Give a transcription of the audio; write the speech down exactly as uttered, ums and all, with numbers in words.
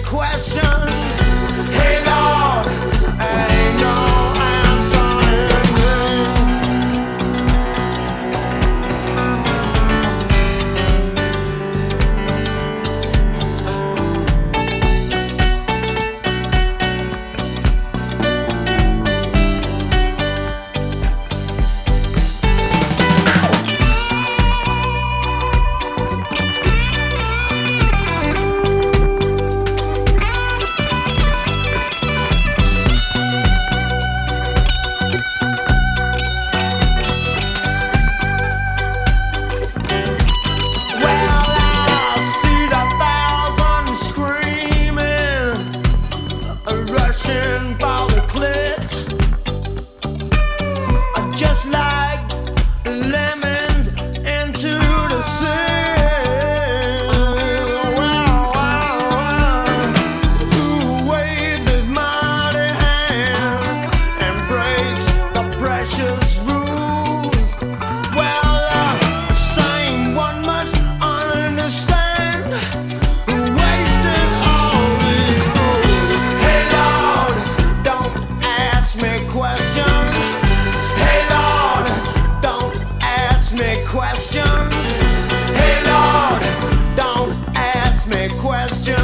questions. Hey Lord, ain't no answer in me. Rushing for the clit, just like lemons into the sea. Wow, wow, wow. Who waves his mighty hand and breaks the precious rules? Well, uh, the same one must understand who wasted all these fools. Hey Lord, don't ask me questions. Hey Lord, don't ask me questions. Hey Lord, don't ask me questions.